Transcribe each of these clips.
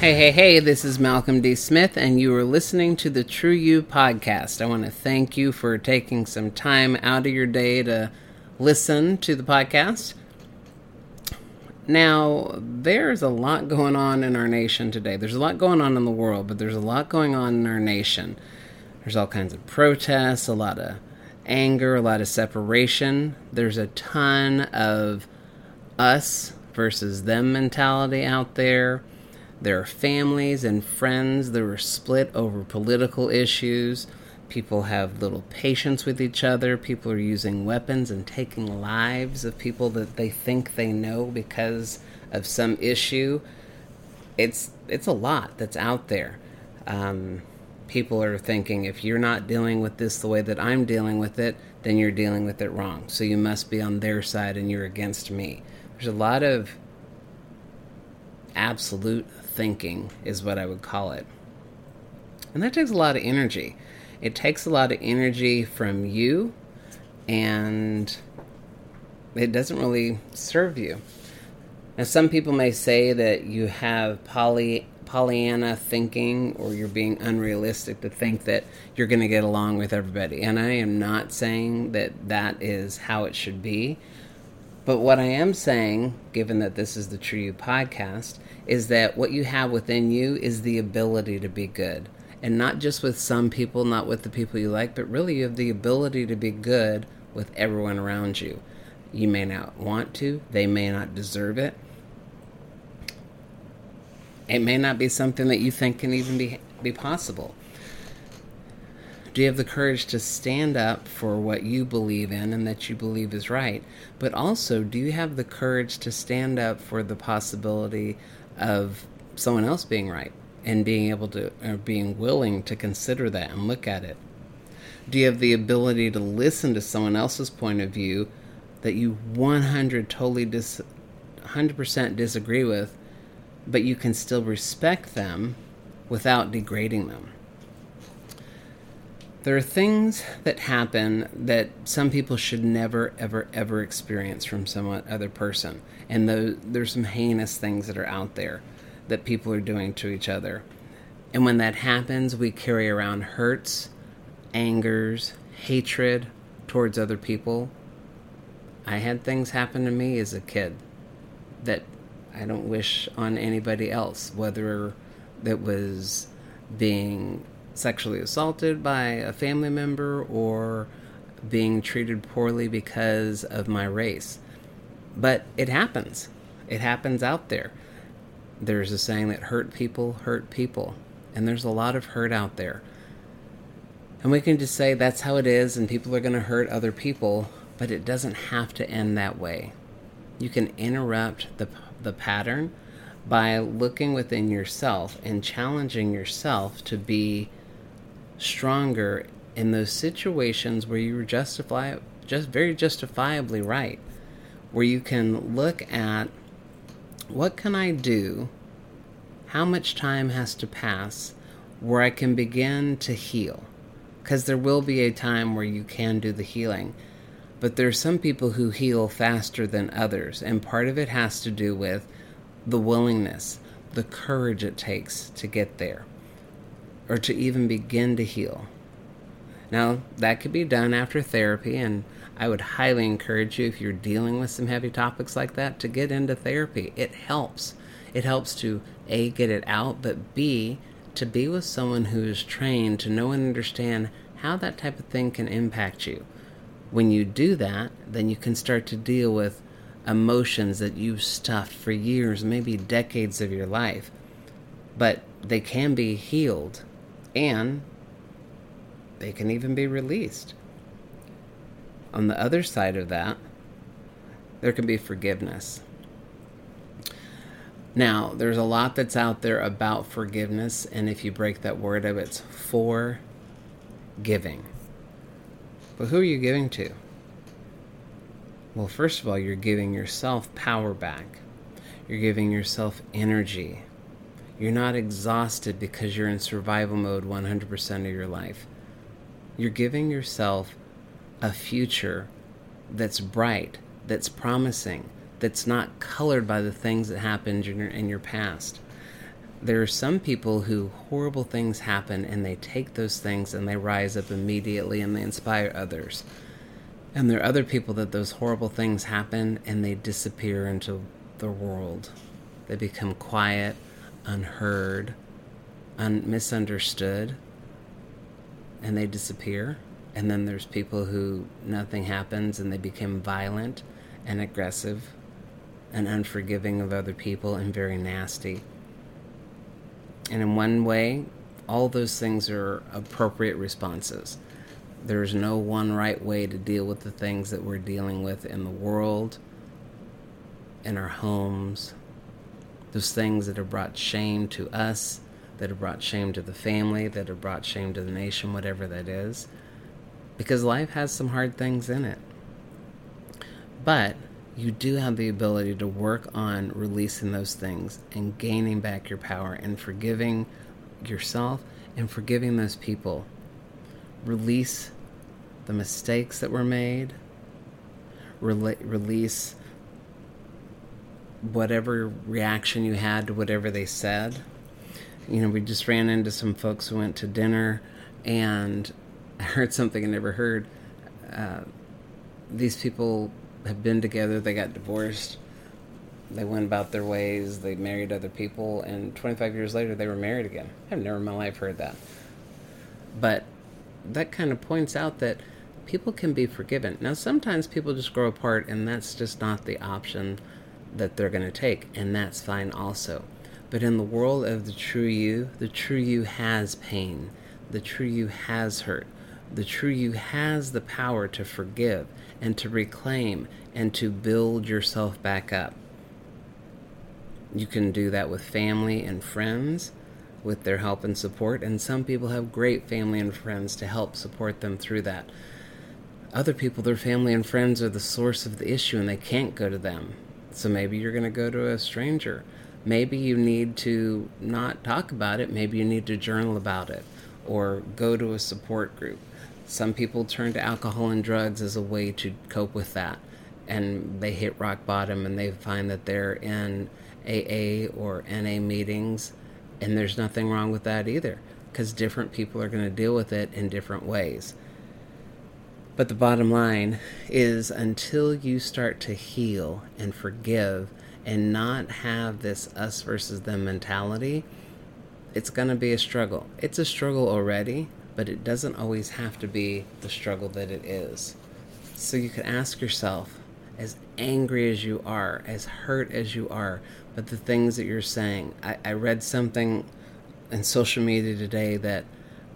Hey, this is Malcolm D. Smith, and you are listening to the True You podcast. I want to thank you for taking some time out of your day to listen to the podcast. Now, there's a lot going on in our nation today. There's a lot going on in the world, but there's a lot going on in our nation. There's all kinds of protests, a lot of anger, a lot of separation. There's a ton of us versus them mentality out there. There are families and friends that are split over political issues. People have little patience with each other. People are using weapons and taking lives of people that they think they know because of some issue. It's a lot that's out there. People are thinking, if you're not dealing with this the way that I'm dealing with it, then you're dealing with it wrong. So you must be on their side and you're against me. There's a lot of absolute thinking is what I would call it. And that takes a lot of energy. It takes a lot of energy from you, and it doesn't really serve you. Now, some people may say that you have Pollyanna thinking, or you're being unrealistic to think that you're going to get along with everybody. And I am not saying that that is how it should be. But what I am saying, given that this is the True You podcast, is that what you have within you is the ability to be good. And not just with some people, not with the people you like, but really you have the ability to be good with everyone around you. You may not want to. They may not deserve it. It may not be something that you think can even be possible. Do you have the courage to stand up for what you believe in and that you believe is right? But also, do you have the courage to stand up for the possibility of someone else being right and being able to, or being willing to consider that and look at it? Do you have the ability to listen to someone else's point of view that you 100% disagree with, but you can still respect them without degrading them? There are things that happen that some people should never, ever experience from some other person. And there's some heinous things that are out there that people are doing to each other. And when that happens, we carry around hurts, angers, hatred towards other people. I had things happen to me as a kid that I don't wish on anybody else, whether it was being sexually assaulted by a family member or being treated poorly because of my race. But it happens. It happens out there. There's a saying that hurt people hurt people. And there's a lot of hurt out there. And we can just say that's how it is and people are going to hurt other people, but it doesn't have to end that way. You can interrupt the pattern by looking within yourself and challenging yourself to be stronger in those situations where you were just very justifiably right, where you can look at what can I do, how much time has to pass where I can begin to heal, because there will be a time where you can do the healing, but there's some people who heal faster than others, and part of it has to do with the willingness, the courage it takes to get there, or to even begin to heal. Now, that could be done after therapy, and I would highly encourage you, if you're dealing with some heavy topics like that, to get into therapy. It helps. It helps to, A, get it out, but B, to be with someone who is trained to know and understand how that type of thing can impact you. When you do that, then you can start to deal with emotions that you've stuffed for years, maybe decades of your life. But they can be healed, and they can even be released. On the other side of that, there can be forgiveness. Now, there's a lot that's out there about forgiveness, and if you break that word up, it's forgiving. But who are you giving to? Well, first of all, you're giving yourself power back. You're giving yourself energy. You're not exhausted because you're in survival mode 100% of your life. You're giving yourself a future that's bright, that's promising, that's not colored by the things that happened in your past. There are some people who horrible things happen and they take those things and they rise up immediately and they inspire others. And there are other people that those horrible things happen and they disappear into the world. They become quiet, unheard, misunderstood, and they disappear. And then there's people who nothing happens and they become violent and aggressive and unforgiving of other people and very nasty. And in one way, all those things are appropriate responses. There's no one right way to deal with the things that we're dealing with in the world, in our homes, those things that have brought shame to us, that have brought shame to the family, that have brought shame to the nation, whatever that is. Because life has some hard things in it. But you do have the ability to work on releasing those things and gaining back your power and forgiving yourself and forgiving those people. Release the mistakes that were made. Release whatever reaction you had to whatever they said. We just ran into some folks who went to dinner, and I heard something I never heard. These people have been together, they got divorced, they went about their ways, they married other people, and 25 years later they were married again. I've never in my life heard that. But that kind of points out that people can be forgiven. Now, sometimes people just grow apart, and that's just not the option that they're going to take, and that's fine also. But in the world of the true you has pain. The true you has hurt. The true you has the power to forgive and to reclaim and to build yourself back up. You can do that with family and friends, with their help and support, and some people have great family and friends to help support them through that. Other people, their family and friends are the source of the issue and they can't go to them. So maybe you're going to go to a stranger. Maybe you need to not talk about it. Maybe you need to journal about it or go to a support group. Some people turn to alcohol and drugs as a way to cope with that, and they hit rock bottom and they find that they're in AA or NA meetings, and there's nothing wrong with that either, because different people are going to deal with it in different ways. But the bottom line is, until you start to heal and forgive and not have this us versus them mentality, it's going to be a struggle. It's a struggle already, but it doesn't always have to be the struggle that it is. So you can ask yourself, as angry as you are, as hurt as you are, but the things that you're saying. I read something in social media today that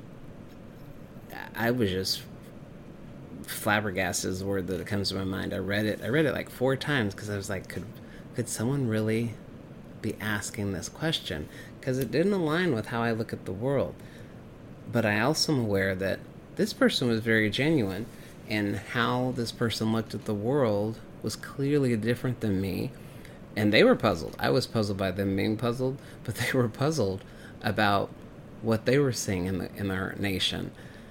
I was just flabbergasted is the word that comes to my mind. I read it like 4 times because I was like, could someone really be asking this question? Because it didn't align with how I look at the world. But I also am aware that this person was very genuine, and how this person looked at the world was clearly different than me. And they were puzzled. I was puzzled by them being puzzled, but they were puzzled about what they were seeing in our nation.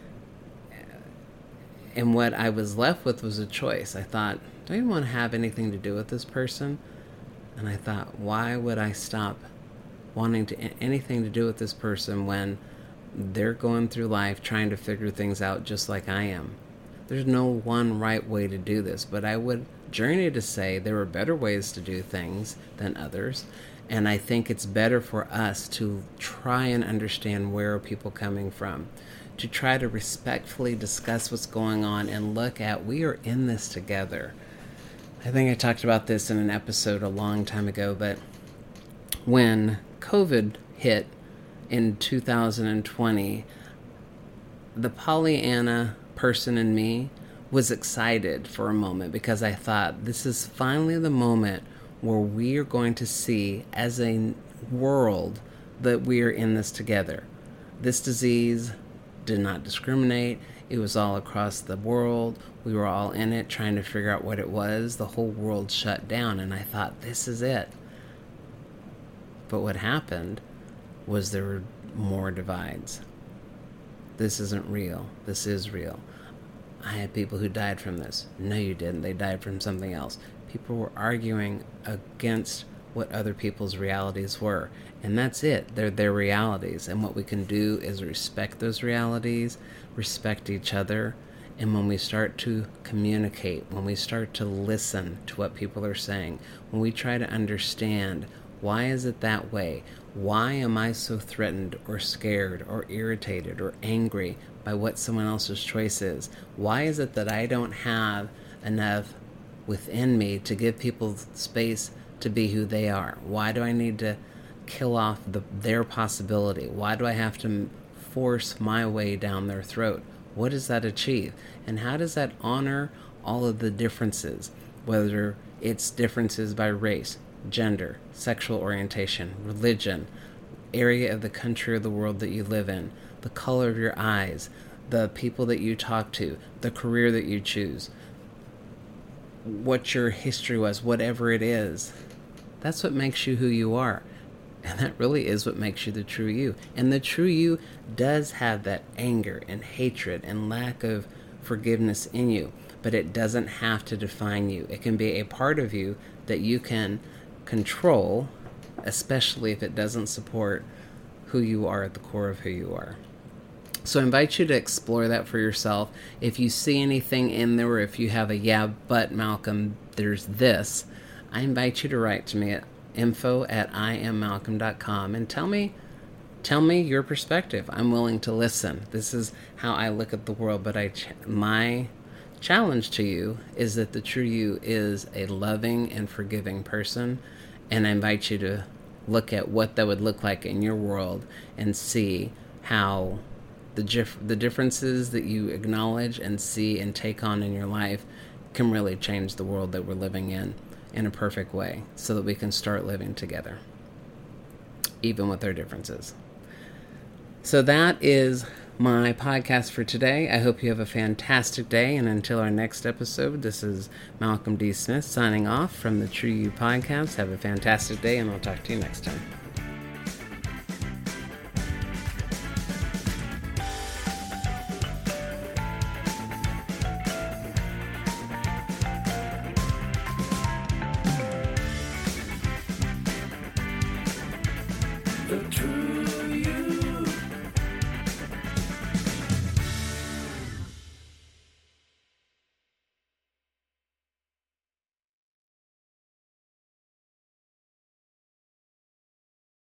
And what I was left with was a choice. I thought, do I even want to have anything to do with this person? And I thought, why would I stop wanting anything to do with this person when they're going through life trying to figure things out just like I am? There's no one right way to do this, but I would journey to say there are better ways to do things than others. And I think it's better for us to try and understand where are people coming from, to try to respectfully discuss what's going on and look at, we are in this together. I think I talked about this in an episode a long time ago, but when COVID hit in 2020, the Pollyanna person in me was excited for a moment, because I thought, this is finally the moment where we are going to see as a world that we are in this together. This disease did not discriminate. It was all across the world. We were all in it trying to figure out what it was. The whole world shut down, and I thought, this is it. But what happened was there were more divides. This isn't real. This is real. I had people who died from this. No, you didn't. They died from something else. People were arguing against what other people's realities were. And that's it. They're their realities. And what we can do is respect those realities, respect each other. And when we start to communicate, when we start to listen to what people are saying, when we try to understand, why is it that way? Why am I so threatened or scared or irritated or angry by what someone else's choice is? Why is it that I don't have enough within me to give people space to be who they are? Why do I need to kill off their possibility? Why do I have to force my way down their throat? What does that achieve? And how does that honor all of the differences, whether it's differences by race, gender, sexual orientation, religion, area of the country or the world that you live in, the color of your eyes, the people that you talk to, the career that you choose, what your history was, whatever it is. That's what makes you who you are. And that really is what makes you the true you. And the true you does have that anger and hatred and lack of forgiveness in you, but it doesn't have to define you. It can be a part of you that you can control, especially if it doesn't support who you are at the core of who you are. So I invite you to explore that for yourself. If you see anything in there, or if you have a yeah, but Malcolm, there's this, I invite you to write to me at info@IamMalcolm.com and tell me your perspective. I'm willing to listen. This is how I look at the world, but my challenge to you is that the true you is a loving and forgiving person, and I invite you to look at what that would look like in your world and see how the differences that you acknowledge and see and take on in your life can really change the world that we're living in a perfect way, so that we can start living together, even with our differences. So that is my podcast for today. I hope you have a fantastic day, and until our next episode, this is Malcolm D. Smith signing off from the True You Podcast. Have a fantastic day, and I'll talk to you next time.